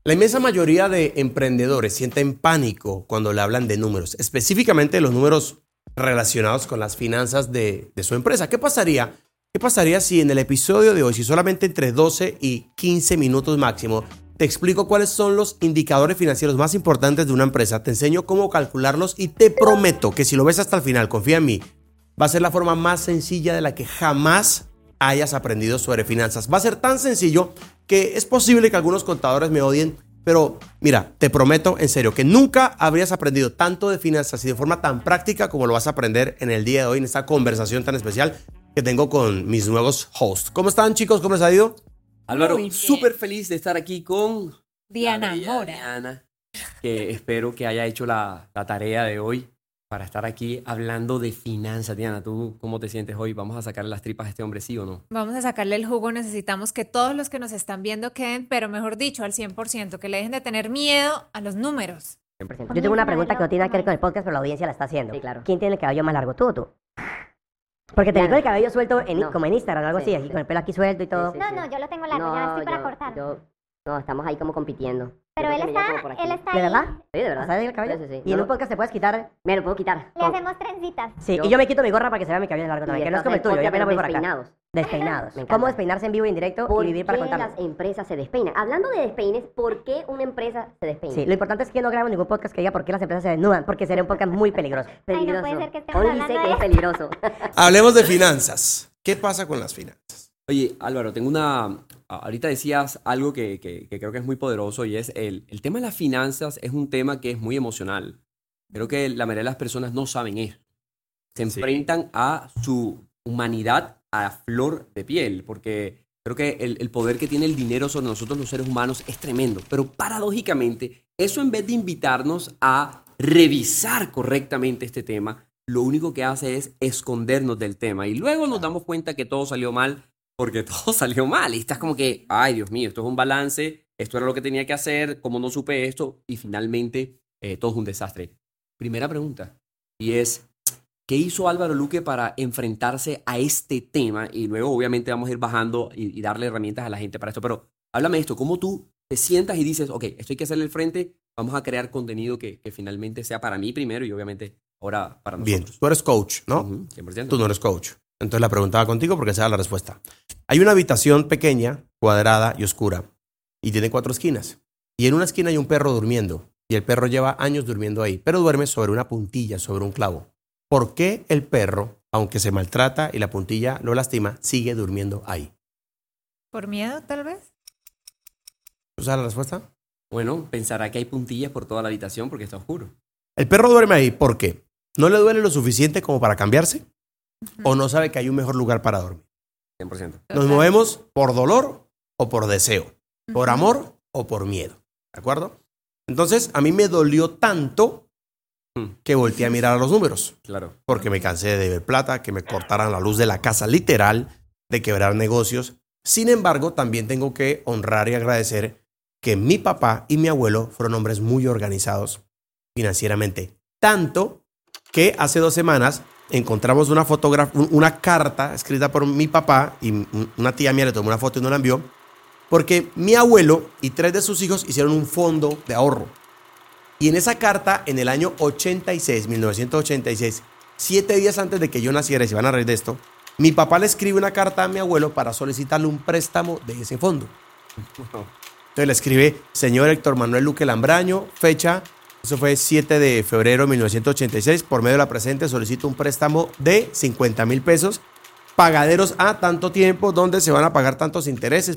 La inmensa mayoría de emprendedores sienten pánico cuando le hablan de números, específicamente los números relacionados con las finanzas de su empresa. ¿Qué pasaría? ¿Qué pasaría si en el episodio de hoy, si solamente entre 12 y 15 minutos máximo, te explico cuáles son los indicadores financieros más importantes de una empresa, te enseño cómo calcularlos y te prometo que si lo ves hasta el final, confía en mí, va a ser la forma más sencilla de la que jamás hayas aprendido sobre finanzas. Va a ser tan sencillo que es posible que algunos contadores me odien, pero mira, te prometo en serio que nunca habrías aprendido tanto de finanzas y de forma tan práctica como lo vas a aprender en el día de hoy, en esta conversación tan especial que tengo con mis nuevos hosts. ¿Cómo están, chicos? ¿Cómo les ha ido? Álvaro, súper feliz de estar aquí con Diana Mora. Diana, que espero que haya hecho la tarea de hoy para estar aquí hablando de finanzas. Diana, ¿tú cómo te sientes hoy? ¿Vamos a sacarle las tripas a este hombre, sí o no? Vamos a sacarle el jugo. Necesitamos que todos los que nos están viendo queden, pero mejor dicho, al 100%, que le dejen de tener miedo a los números. 100%. Yo tengo una pregunta que no tiene nada que ver con el podcast, pero la audiencia la está haciendo. Sí, claro. ¿Quién tiene el cabello más largo, tú o tú? Porque te vi con el cabello suelto No. como en Instagram o algo así, aquí con el pelo aquí suelto y todo. Sí, No, yo lo tengo largo, ya estoy para cortar. No, estamos ahí como compitiendo. Pero Yo él creo que me llevo como por aquí. está ¿De ahí. verdad? Sí, de verdad. ¿Sabes el cabello? Sí, sí, sí. Y en un podcast te puedes quitar. Me lo puedo quitar. Le hacemos trencitas. Sí, Yo- y yo me quito mi gorra para que se vea mi cabello largo también, que no es como el tuyo, yo apenas voy por acá. Despeinados. Despeinados. Me encanta. ¿Cómo despeinarse en vivo y en directo ¿Por y vivir para qué contarlo? las empresas se despeinan? Hablando de despeines, ¿por qué una empresa se despeina? Sí, lo importante es que no grabemos ningún podcast que diga por qué las empresas se desnudan, porque sería un podcast muy peligroso. Peligroso. Ay, no puede ser que estemos Only sé hablando que de es peligroso. Hablemos de finanzas. ¿Qué pasa con las finanzas? Oye, Álvaro, ahorita decías algo que creo que es muy poderoso y es el tema de las finanzas es un tema que es muy emocional. Creo que la mayoría de las personas no saben eso. Se enfrentan a su humanidad a flor de piel, porque creo que el poder que tiene el dinero sobre nosotros los seres humanos es tremendo. Pero paradójicamente, eso en vez de invitarnos a revisar correctamente este tema, lo único que hace es escondernos del tema. Y luego nos damos cuenta que todo salió mal, porque todo salió mal. Y estás como que, ay, Dios mío, esto es un balance, esto era lo que tenía que hacer, cómo no supe esto, y finalmente todo es un desastre. Primera pregunta, y es, ¿qué hizo Álvaro Luque para enfrentarse a este tema? Y luego obviamente vamos a ir bajando y darle herramientas a la gente para esto. Pero háblame de esto, ¿cómo tú te sientas y dices, ok, esto hay que hacerle el frente, vamos a crear contenido que finalmente sea para mí primero y obviamente ahora para Bien, nosotros? tú eres coach, ¿no? 100%. Tú no eres coach. Entonces la preguntaba contigo porque esa es la respuesta. Hay una habitación pequeña, cuadrada y oscura, y tiene 4 esquinas. Y en una esquina hay un perro durmiendo, y el perro lleva años durmiendo ahí, pero duerme sobre una puntilla, sobre un clavo. ¿Por qué el perro, aunque se maltrata y la puntilla lo lastima, sigue durmiendo ahí? ¿Por miedo, tal vez? ¿Tú sabes la respuesta? Bueno, pensará que hay puntillas por toda la habitación porque está oscuro. El perro duerme ahí, ¿por qué? ¿No le duele lo suficiente como para cambiarse? ¿O no sabe que hay un mejor lugar para dormir? 100%. Nos movemos por dolor o por deseo, por amor o por miedo, ¿de acuerdo? Entonces, a mí me dolió tanto que volteé a mirar a los números, Claro. porque me cansé de ver plata, que me cortaran la luz de la casa literal, de quebrar negocios. Sin embargo, también tengo que honrar y agradecer que mi papá y mi abuelo fueron hombres muy organizados financieramente, tanto que hace 2 semanas encontramos una carta escrita por mi papá y una tía mía le tomó una foto y nos la envió, porque mi abuelo y 3 de sus hijos hicieron un fondo de ahorro. Y en esa carta, en el año 1986, 7 días antes de que yo naciera, y se van a reír de esto, mi papá le escribe una carta a mi abuelo para solicitarle un préstamo de ese fondo. Entonces le escribe, señor Héctor Manuel Luque Lambraño, fecha, eso fue 7 de febrero de 1986, por medio de la presente solicito un préstamo de 50,000 pesos, pagaderos a tanto tiempo, donde se van a pagar tantos intereses,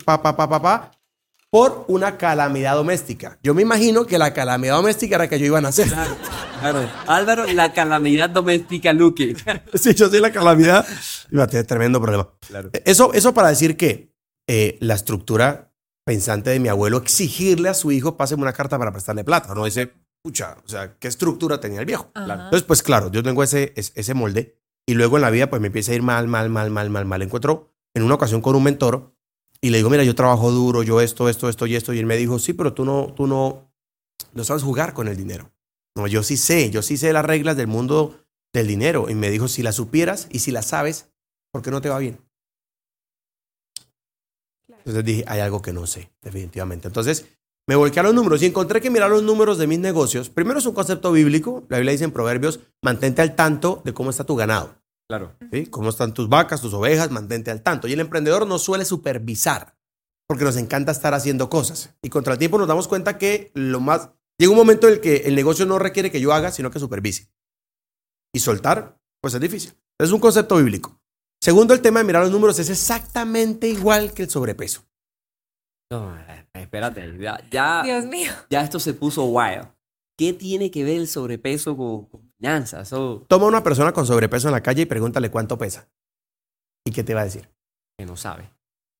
por una calamidad doméstica. Yo me imagino que la calamidad doméstica era que yo iba a nacer. Claro. Álvaro, la calamidad doméstica Luque. Si yo soy la calamidad, iba a tener tremendo problema. Claro. Eso para decir que la estructura pensante de mi abuelo, exigirle a su hijo, páseme una carta para prestarle plata. No dice, pucha, o sea, ¿qué estructura tenía el viejo? Ajá. Entonces, pues claro, yo tengo ese molde y luego en la vida pues me empieza a ir mal. Encuentro en una ocasión con un mentor y le digo, mira, yo trabajo duro, yo esto y esto. Y él me dijo, sí, pero tú no sabes jugar con el dinero. No, yo sí sé las reglas del mundo del dinero. Y me dijo, si las supieras y si las sabes, ¿por qué no te va bien? Entonces dije, hay algo que no sé, definitivamente. Entonces Me volqué a los números y encontré que mirar los números de mis negocios, primero es un concepto bíblico. La Biblia dice en Proverbios, mantente al tanto de cómo está tu ganado. Claro. ¿Sí? Cómo están tus vacas, tus ovejas, mantente al tanto. Y el emprendedor no suele supervisar porque nos encanta estar haciendo cosas. Y contra el tiempo nos damos cuenta que llega un momento en el que el negocio no requiere que yo haga, sino que supervise. Y soltar, pues es difícil. Es un concepto bíblico. Segundo, el tema de mirar los números es exactamente igual que el sobrepeso. No, espérate. Ya, Dios mío. ya esto se puso wild. ¿Qué tiene que ver el sobrepeso con finanzas? Eso Toma a una persona con sobrepeso en la calle y pregúntale cuánto pesa. ¿Y qué te va a decir? que no sabe.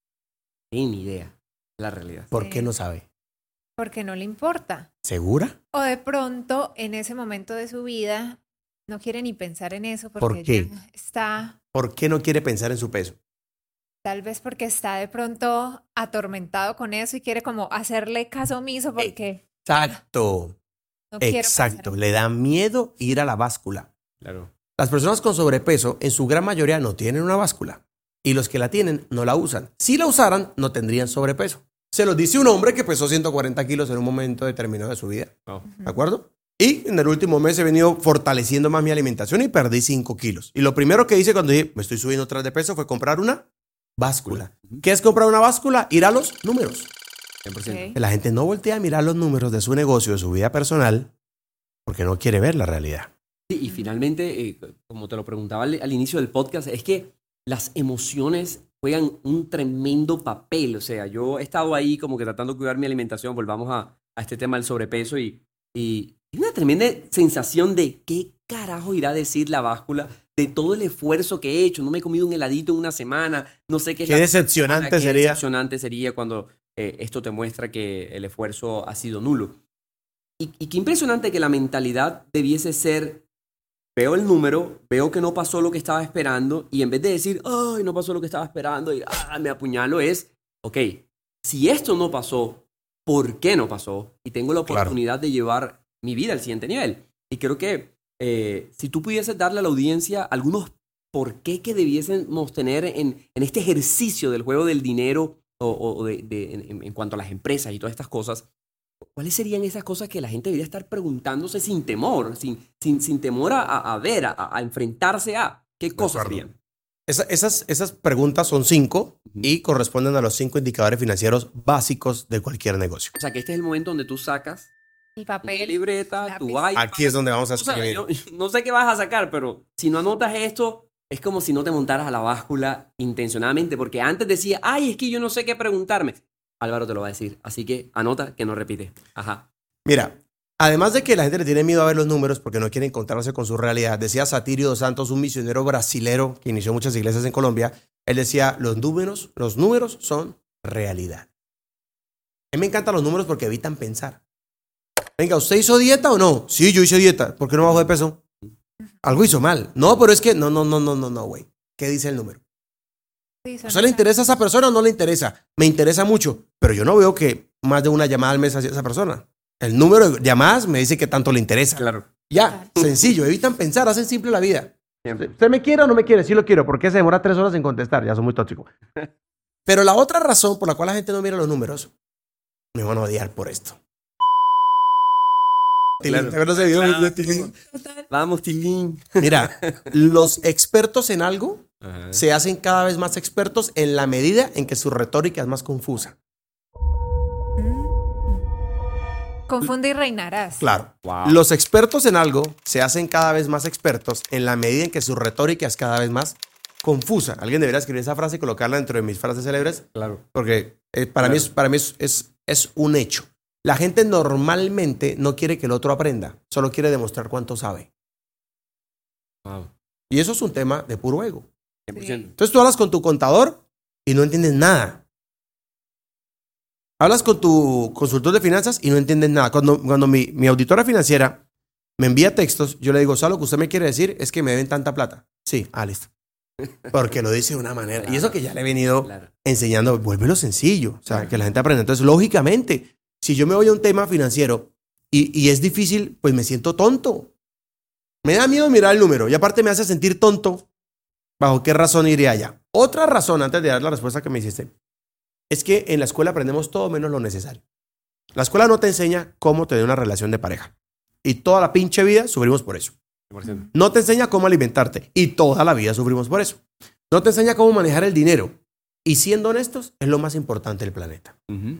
Ni idea. La realidad. ¿Por Sí. qué no sabe? Porque no le importa. ¿Segura? O de pronto, en ese momento de su vida, no quiere ni pensar en eso porque ¿Por qué? ya está, ¿Por qué no quiere pensar en su peso? tal vez porque está de pronto atormentado con eso y quiere como hacerle caso omiso porque Exacto. no quiere Exacto. pensar. Le da miedo ir a la báscula. Claro. Las personas con sobrepeso, en su gran mayoría, no tienen una báscula. Y los que la tienen, no la usan. Si la usaran, no tendrían sobrepeso. Se los dice un hombre que pesó 140 kilos en un momento determinado de su vida. Oh. ¿De acuerdo? Y en el último mes he venido fortaleciendo más mi alimentación y perdí 5 kilos. Y lo primero que hice cuando dije, me estoy subiendo otra vez de peso, fue comprar una báscula. ¿Qué es comprar una báscula? Ir a los números. 100%. Ok. La gente no voltea a mirar los números de su negocio, de su vida personal, porque no quiere ver la realidad. Sí, y finalmente, como te lo preguntaba al inicio del podcast, es que las emociones juegan un tremendo papel. O sea, yo he estado ahí como que tratando de cuidar mi alimentación, volvamos a este tema del sobrepeso y es una tremenda sensación de qué carajo irá a decir la báscula de todo el esfuerzo que he hecho. No me he comido un heladito en una semana, no sé qué es Qué la decepcionante qué sería. decepcionante sería cuando esto te muestra que el esfuerzo ha sido nulo. Y qué impresionante que la mentalidad debiese ser, veo el número, veo que no pasó lo que estaba esperando y en vez de decir, ay, no pasó lo que estaba esperando y me apuñalo, es, ok, si esto no pasó, ¿por qué no pasó? Y tengo la Claro. oportunidad de llevar mi vida al siguiente nivel. Y creo que si tú pudieses darle a la audiencia algunos por qué que debiésemos tener en este ejercicio del juego del dinero en cuanto a las empresas y todas estas cosas, ¿cuáles serían esas cosas que la gente debería estar preguntándose sin temor, sin temor a ver, a enfrentarse a? ¿Qué cosas acuerdo. serían? Esas preguntas son 5 Ujú. y corresponden a los 5 indicadores financieros básicos de cualquier negocio. O sea, que este es el momento donde tú sacas El tu papel. libreta, tu lápiz. iPad. Aquí es donde vamos a O sea, escribir. yo no sé qué vas a sacar, pero si no anotas esto, es como si no te montaras a la báscula intencionadamente, porque antes decía, ay, es que yo no sé qué preguntarme. Álvaro te lo va a decir, así que anota que no repite. Ajá. Mira, además de que la gente le tiene miedo a ver los números porque no quiere encontrarse con su realidad, decía Satirio dos Santos, un misionero brasilero que inició muchas iglesias en Colombia, él decía, los números son realidad. A mí me encantan los números porque evitan pensar. Venga, ¿usted hizo dieta o no? Sí, yo hice dieta. ¿Por qué no bajó de peso? Algo hizo mal. No, pero es que no, güey. ¿Qué dice el número? Sí, son ¿A usted le esas. interesa a esa persona o no le interesa? Me interesa mucho, pero yo no veo que más de una llamada al mes hacia esa persona. El número de llamadas me dice que tanto le interesa. Claro. Ya, sencillo, evitan pensar, hacen simple la vida. Siempre. ¿Usted me quiere o no me quiere? Sí lo quiero. ¿Por qué se demora 3 horas en contestar? Ya soy muy tóxico. Pero la otra razón por la cual la gente no mira los números, me van a odiar por esto. Claro. ¿Te acuerdas de ese video de Tilín? Vamos, Tilín. Mira, los expertos en algo Ajá. se hacen cada vez más expertos en la medida en que su retórica es más confusa. Confunde y reinarás. Claro. Wow. Los expertos en algo se hacen cada vez más expertos en la medida en que su retórica es cada vez más confusa. Alguien debería escribir esa frase y colocarla dentro de mis frases célebres, Claro. porque para mí es un hecho. La gente normalmente no quiere que el otro aprenda, solo quiere demostrar cuánto sabe. Wow. Y eso es un tema de puro ego. 100%. Entonces tú hablas con tu contador y no entiendes nada. Hablas con tu consultor de finanzas y no entiendes nada. Cuando mi auditora financiera me envía textos, yo le digo, ¿sabes lo que usted me quiere decir? Es que me deben tanta plata. Sí, listo. Porque lo dice de una manera. Claro. Y eso que ya le he venido Claro. enseñando, vuélvelo sencillo. O sea, que la gente aprenda. Entonces, lógicamente, si yo me voy a un tema financiero y es difícil, pues me siento tonto. Me da miedo mirar el número y aparte me hace sentir tonto. ¿Bajo qué razón iría allá? Otra razón, antes de dar la respuesta que me hiciste, es que en la escuela aprendemos todo menos lo necesario. La escuela no te enseña cómo tener una relación de pareja. Y toda la pinche vida sufrimos por eso. 100%. No te enseña cómo alimentarte. Y toda la vida sufrimos por eso. No te enseña cómo manejar el dinero. Y siendo honestos, es lo más importante del planeta.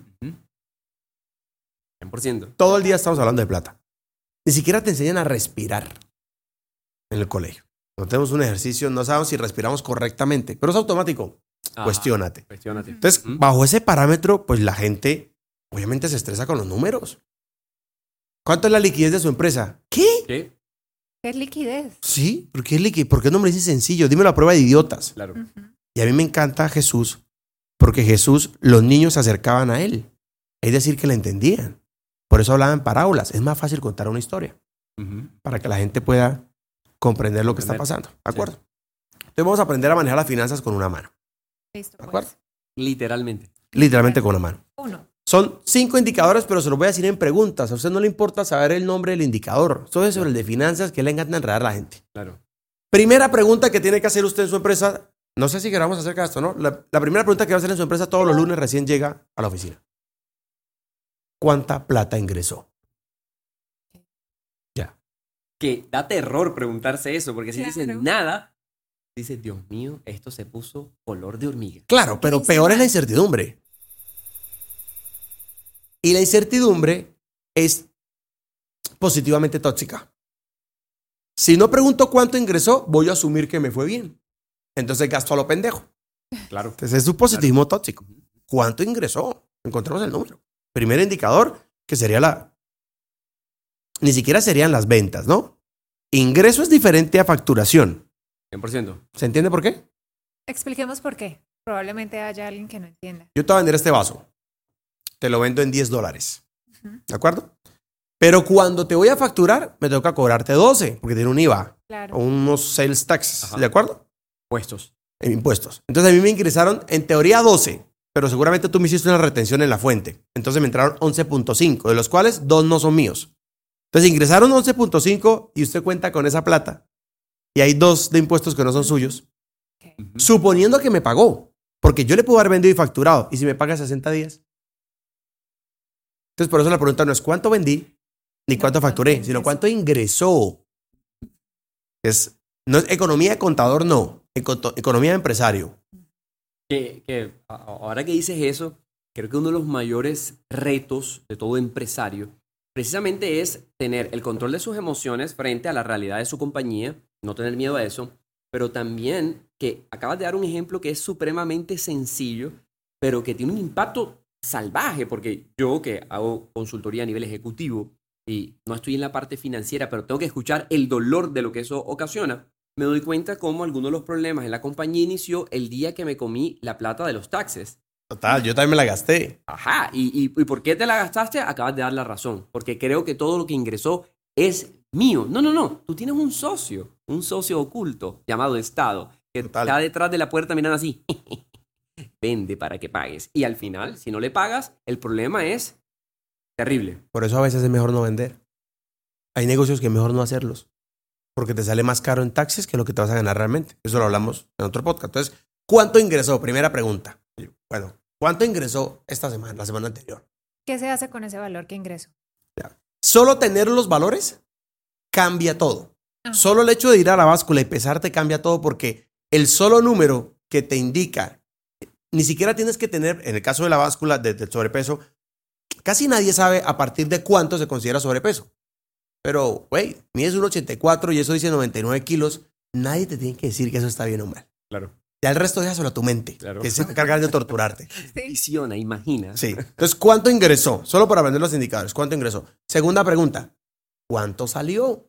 100%. Todo el día estamos hablando de plata. Ni siquiera te enseñan a respirar en el colegio. No tenemos un ejercicio, no sabemos si respiramos correctamente, pero es automático. Cuestiónate. Cuestiónate. Entonces, bajo ese parámetro, pues la gente obviamente se estresa con los números. ¿Cuánto es la liquidez de su empresa? ¿Qué? ¿Qué? ¿Qué es liquidez? Sí, ¿por qué liquidez? ¿Por qué no me dices sencillo? Dímelo a prueba de idiotas. Claro. Y a mí me encanta Jesús, porque Jesús, los niños se acercaban a él. Es decir, que le entendían. Por eso hablaban en parábolas. Es más fácil contar una historia para que la gente pueda comprender lo que está pasando. ¿De acuerdo? Entonces vamos a aprender a manejar las finanzas con una mano. Listo, ¿De acuerdo? pues. Literalmente. Literalmente con una mano. 1. Son 5 indicadores, pero se los voy a decir en preguntas. A usted no le importa saber el nombre del indicador. Esto es sobre el de finanzas que le encanta enredar a la gente. Claro. Primera pregunta que tiene que hacer usted en su empresa. No sé si queramos acerca de esto, ¿no? La primera pregunta que va a hacer en su empresa todos los lunes recién llega a la oficina. ¿Cuánta plata ingresó? Ya. Que da terror preguntarse eso, porque si Claro. dicen nada, dices, Dios mío, esto se puso color de hormiga. Claro, pero peor es la incertidumbre. Y la incertidumbre es positivamente tóxica. Si no pregunto cuánto ingresó, voy a asumir que me fue bien. Entonces gasto a lo pendejo. Claro. Entonces es un positivismo tóxico. ¿Cuánto ingresó? Encontramos el número. Primer indicador, que sería ni siquiera serían las ventas, ¿no? Ingreso es diferente a facturación. 100%. ¿Se entiende por qué? Expliquemos por qué. Probablemente haya alguien que no entienda. Yo te voy a vender este vaso. Te lo vendo en $10. ¿De acuerdo? Pero cuando te voy a facturar, me toca cobrarte 12, porque tiene un IVA Claro. o unos sales taxes. Ajá. ¿De acuerdo? Puestos. En impuestos. Entonces a mí me ingresaron en teoría 12, pero seguramente tú me hiciste una retención en la fuente. Entonces me entraron 11.5, de los cuales 2 no son míos. Entonces ingresaron 11.5 y usted cuenta con esa plata. Y hay 2 de impuestos que no son suyos. Ok. Suponiendo que me pagó, porque yo le puedo haber vendido y facturado. ¿Y si me paga 60 días? Entonces por eso la pregunta no es cuánto vendí, ni No, cuánto cuánto facturé, ingresó. sino cuánto ingresó. No es economía de contador, no. Economía de empresario. Ahora que dices eso, creo que uno de los mayores retos de todo empresario precisamente es tener el control de sus emociones frente a la realidad de su compañía, no tener miedo a eso, pero también que acabas de dar un ejemplo que es supremamente sencillo, pero que tiene un impacto salvaje, porque yo que hago consultoría a nivel ejecutivo y no estoy en la parte financiera, pero tengo que escuchar el dolor de lo que eso ocasiona, me doy cuenta cómo algunos de los problemas en la compañía inició el día que me comí la plata de los taxes. Total, yo también me la gasté. Ajá, ¿y por qué te la gastaste? Acabas de dar la razón, porque creo que todo lo que ingresó es mío. No, tú tienes un socio oculto llamado Estado, que Total. está detrás de la puerta mirando así. Vende para que pagues. Y al final, si no le pagas, el problema es terrible. Por eso a veces es mejor no vender. Hay negocios que es mejor no hacerlos. Porque te sale más caro en taxes que lo que te vas a ganar realmente. Eso lo hablamos en otro podcast. Entonces, ¿cuánto ingresó? Primera pregunta. Bueno, ¿cuánto ingresó esta semana, la semana anterior? ¿Qué se hace con ese valor que ingreso? Solo tener los valores cambia todo. Ajá. Solo el hecho de ir a la báscula y pesarte cambia todo porque el solo número que te indica, ni siquiera tienes que tener, en el caso de la báscula del sobrepeso, casi nadie sabe a partir de cuánto se considera sobrepeso. Pero, güey, mides 1,84 y eso dice 99 kilos, nadie te tiene que decir que eso está bien o mal. Claro. Ya el resto déjaselo a tu mente, Claro. que se va a encargar de torturarte. Visiona, imagina. Sí. Entonces, ¿cuánto ingresó? Solo para vender los indicadores, ¿cuánto ingresó? Segunda pregunta, ¿cuánto salió?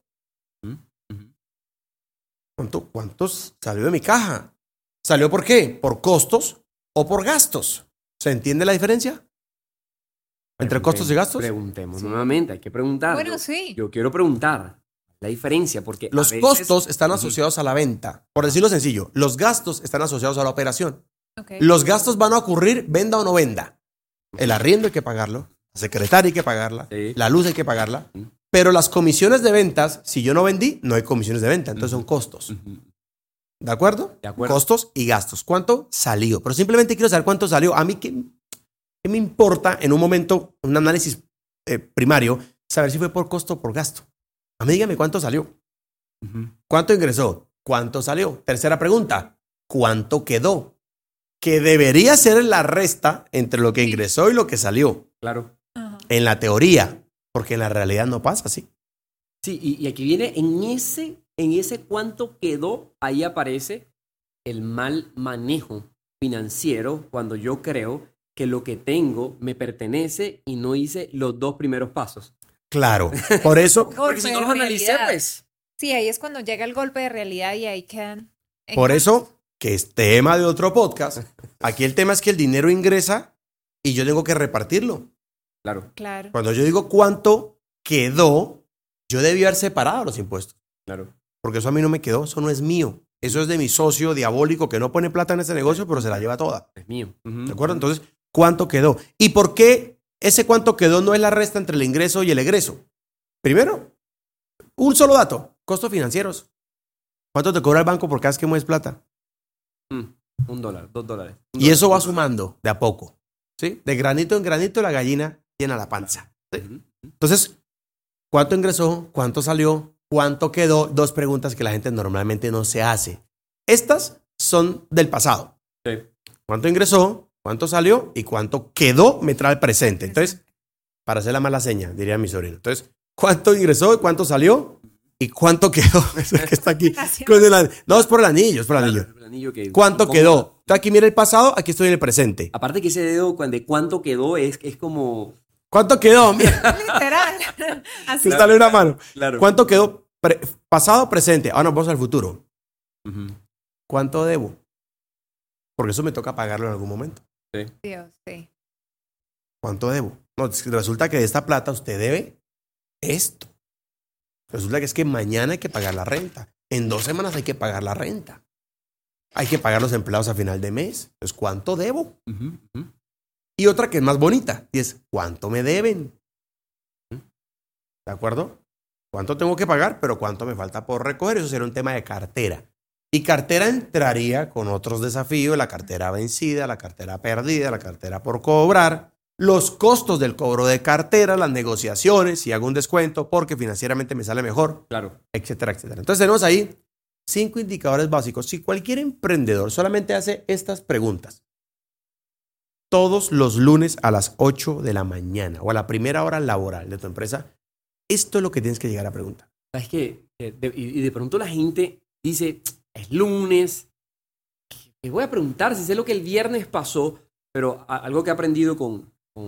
¿Cuánto salió de mi caja? ¿Salió por qué? ¿Por costos o por gastos? ¿Se entiende la diferencia? ¿Entre costos y gastos? Preguntemos nuevamente, hay que preguntar. Bueno, sí. Yo quiero preguntar la diferencia, porque a Los veces- costos están asociados a la venta. Por decirlo sencillo, los gastos están asociados a la operación. Ok. Los gastos van a ocurrir, venda o no venda. El arriendo hay que pagarlo, la secretaria hay que pagarla, Sí. la luz hay que pagarla. Pero las comisiones de ventas, si yo no vendí, no hay comisiones de venta, entonces son costos. Ujú. ¿De acuerdo? De acuerdo. Costos y gastos. ¿Cuánto salió? Pero simplemente quiero saber cuánto salió. A mí, ¿qué me importa en un momento un análisis primario, saber si fue por costo o por gasto. A mí dígame cuánto salió. ¿Cuánto ingresó? ¿Cuánto salió? Tercera pregunta, ¿cuánto quedó? Que debería ser la resta entre lo que ingresó y lo que salió. Claro. Ajá. En la teoría, porque en la realidad no pasa así. Sí, y aquí viene, en ese cuánto quedó, ahí aparece el mal manejo financiero cuando yo creo que lo que tengo me pertenece y no hice los 2 primeros pasos. Claro, por eso, Porque si no de los analicé, realidad. pues... Sí, ahí es cuando llega el golpe de realidad y ahí quedan. en por manos. eso, que es tema de otro podcast, aquí el tema es que el dinero ingresa y yo tengo que repartirlo. Claro, Claro. Cuando yo digo cuánto quedó, yo debí haber separado los impuestos. claro. Porque eso a mí no me quedó, eso no es mío. Eso es de mi socio diabólico que no pone plata en ese negocio, pero se la lleva toda. Es mío. Ujú. ¿De acuerdo? Entonces, ¿cuánto quedó? ¿Y por qué ese cuánto quedó no es la resta entre el ingreso y el egreso? Primero, un solo dato, costos financieros. ¿Cuánto te cobra el banco por cada vez que mueves plata? $1, $2. Y eso va sumando de a poco. ¿Sí? De granito en granito la gallina llena la panza. ¿Sí? Ujú. Entonces, ¿cuánto ingresó? ¿Cuánto salió? ¿Cuánto quedó? 2 preguntas que la gente normalmente no se hace. Estas son del pasado. Sí. ¿Cuánto ingresó? ¿Cuánto salió? ¿Y cuánto quedó? Me trae el presente. Entonces, para hacer la mala seña, diría mi sobrino. Entonces, ¿cuánto ingresó? ¿Cuánto salió? ¿Y cuánto quedó? Eso que está aquí. No, es por el anillo, es por el anillo. El anillo que- ¿Cuánto ¿Cómo? quedó? Tú aquí mira el pasado, aquí estoy en el presente. Aparte que ese dedo de cuánto quedó es como... ¿Cuánto quedó? Mira, Literal. Así. se sale una mano. Claro. ¿Cuánto quedó? Pasado, presente. Ahora nos vamos al futuro. Ujú. ¿Cuánto debo? Porque eso me toca pagarlo en algún momento. Dios, sí. ¿Cuánto debo? No, resulta que de esta plata usted debe esto. Resulta que es que mañana hay que pagar la renta. En 2 semanas hay que pagar la renta. Hay que pagar los empleados a final de mes. Entonces, ¿cuánto debo? Ujú, ujú. Y otra que es más bonita, y es ¿cuánto me deben? ¿De acuerdo? ¿Cuánto tengo que pagar? Pero ¿cuánto me falta por recoger? Eso sería un tema de cartera. Y cartera entraría con otros desafíos, la cartera vencida, la cartera perdida, la cartera por cobrar, los costos del cobro de cartera, las negociaciones, si hago un descuento porque financieramente me sale mejor, Claro. etcétera, etcétera. Entonces tenemos ahí 5 indicadores básicos. Si cualquier emprendedor solamente hace estas preguntas todos los lunes a las 8 de la mañana o a la primera hora laboral de tu empresa, esto es lo que tienes que llegar a preguntar. ¿Sabes qué? Y de pronto la gente dice, es lunes, ¿qué voy a preguntar si sé lo que el viernes pasó? Pero algo que he aprendido con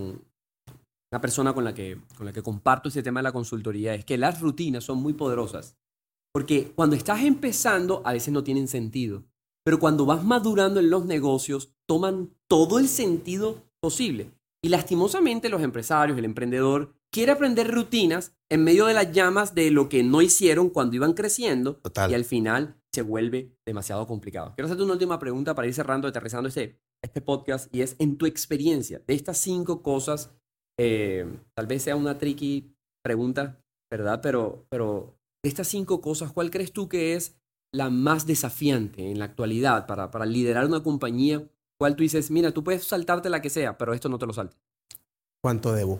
una persona con la que comparto este tema de la consultoría es que las rutinas son muy poderosas. Porque cuando estás empezando, a veces no tienen sentido. Pero cuando vas madurando en los negocios, toman todo el sentido posible. Y lastimosamente los empresarios, el emprendedor, quiere aprender rutinas en medio de las llamas de lo que no hicieron cuando iban creciendo. Total. Y al final se vuelve demasiado complicado. Quiero hacerte una última pregunta para ir cerrando, aterrizando este podcast. Y es, en tu experiencia, de estas 5 cosas, tal vez sea una tricky pregunta, ¿verdad? Pero de estas 5 cosas, ¿cuál crees tú que es la más desafiante en la actualidad para liderar una compañía? ¿Cuál tú dices, mira, tú puedes saltarte la que sea, pero esto no te lo saltes? ¿Cuánto debo?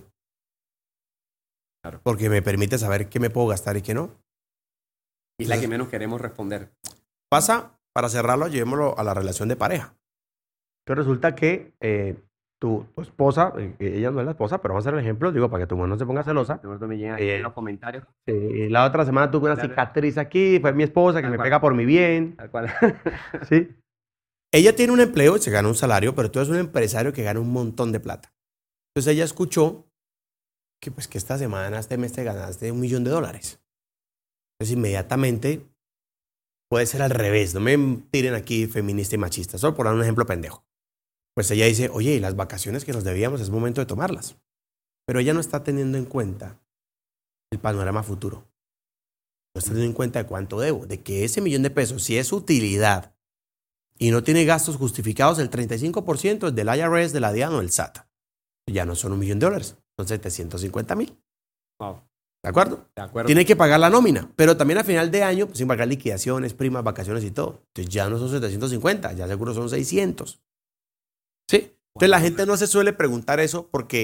Claro. Porque me permite saber qué me puedo gastar y qué no. Y es la que menos queremos responder. Pasa, para cerrarlo, llevémoslo a la relación de pareja. Que resulta que tu esposa, ella no es la esposa, pero vamos a hacer el ejemplo, digo, para que tu mujer no se ponga celosa. De pronto me llegan Eh, en los comentarios. La otra semana tuve una Claro. cicatriz aquí, fue mi esposa que Tal me cual. pega por mi bien. Tal cual. ¿Sí? Ella tiene un empleo y se gana un salario, pero tú eres un empresario que gana un montón de plata. Entonces ella escuchó que, pues, que esta semana, este mes te ganaste $1 millón. Entonces inmediatamente puede ser al revés. No me tiren aquí feminista y machista, solo por dar un ejemplo pendejo. Pues ella dice, oye, y las vacaciones que nos debíamos es momento de tomarlas. Pero ella no está teniendo en cuenta el panorama futuro. No está teniendo en cuenta de cuánto debo, de que ese $1 millón, si es utilidad y no tiene gastos justificados, el 35% es del IRS, de la DIAN o del SAT. Ya no son $1 millón, son 750,000. Wow. ¿De acuerdo? De acuerdo. Tiene que pagar la nómina, pero también a final de año, pues, sin pagar liquidaciones, primas, vacaciones y todo. Entonces ya no son 750, ya seguro son 600. ¿Sí? Entonces la gente no se suele preguntar eso porque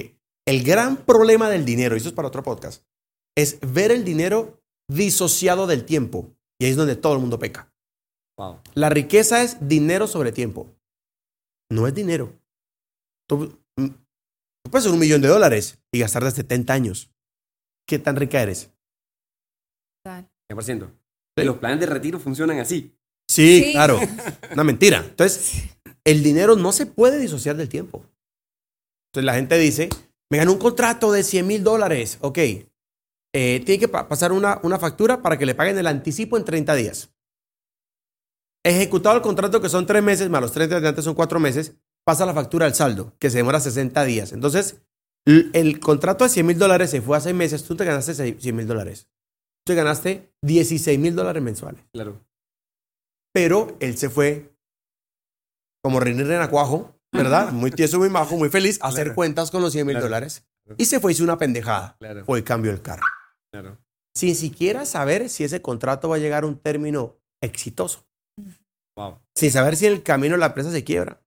El gran problema del dinero, y eso es para otro podcast, es ver el dinero disociado del tiempo. Y ahí es donde todo el mundo peca. Wow. La riqueza es dinero sobre tiempo. No es dinero. Tú puedes ser $1.000.000 y gastar de 70 años. ¿Qué tan rica eres? Total. 100%. Sí. Y los planes de retiro funcionan así. Sí, Sí. claro. Una mentira. Entonces, el dinero no se puede disociar del tiempo. Entonces, la gente dice, me ganó un contrato de $100,000. Ok. Tiene que pasar una factura para que le paguen el anticipo en 30 días. Ejecutado el contrato, que son 3 meses, más los 30 de antes son 4 meses, pasa la factura al saldo, que se demora 60 días. Entonces, el contrato de $100,000 se fue a 6 meses, tú te ganaste $100,000. Tú te ganaste $16,000 mensuales. Claro. Pero él se fue como René Renacuajo, ¿verdad? Muy tieso, muy majo, muy feliz, a hacer Claro. cuentas con los $100,000. Y se fue, hizo una pendejada. Claro. Fue y cambió el carro. Claro. Sin siquiera saber si ese contrato va a llegar a un término exitoso. Wow. Sin saber si el camino de la empresa se quiebra.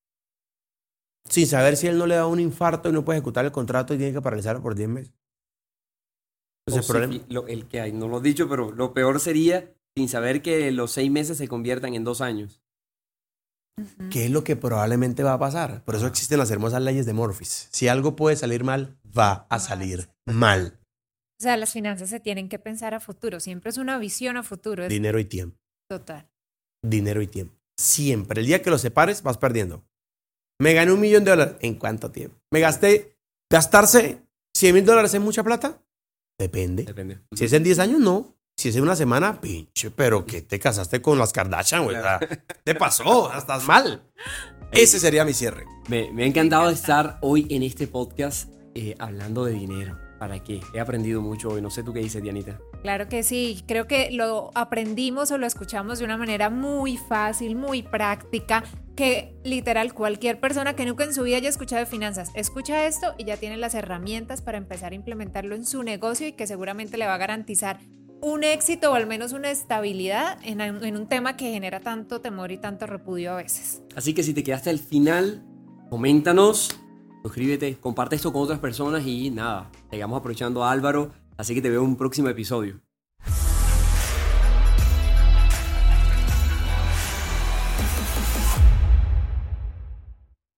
Sin saber si él no le da un infarto y no puede ejecutar el contrato y tiene que paralizarlo por 10 meses. Entonces, el problema. El que hay, no lo he dicho, pero lo peor sería sin saber que los 6 meses se conviertan en 2 años. ¿Qué es lo que probablemente va a pasar? Por eso existen las hermosas leyes de Murphys. Si algo puede salir mal, va a salir mal. O sea, las finanzas se tienen que pensar a futuro. Siempre es una visión a futuro. Es Dinero y tiempo. total. Dinero y tiempo. Siempre. El día que lo separes, vas perdiendo. Me gané $1,000,000. ¿En cuánto tiempo? ¿Me gasté? ¿Gastarse $100,000 es mucha plata? Depende. Depende. Si es en 10 años, no. Si es en una semana, pinche, pero que te casaste con las Kardashian, güey. Claro. ¿Qué pasó? Estás mal. Ese sería mi cierre. Me ha encantado estar hoy en este podcast hablando de dinero. ¿Para qué? He aprendido mucho hoy. No sé tú qué dices, Dianita. Claro que sí, creo que lo aprendimos o lo escuchamos de una manera muy fácil, muy práctica, que literal cualquier persona que nunca en su vida haya escuchado de finanzas, escucha esto y ya tiene las herramientas para empezar a implementarlo en su negocio y que seguramente le va a garantizar un éxito o al menos una estabilidad en un tema que genera tanto temor y tanto repudio a veces. Así que si te quedaste al final, coméntanos, suscríbete, comparte esto con otras personas y nada, sigamos aprovechando a Álvaro. Así que te veo en un próximo episodio.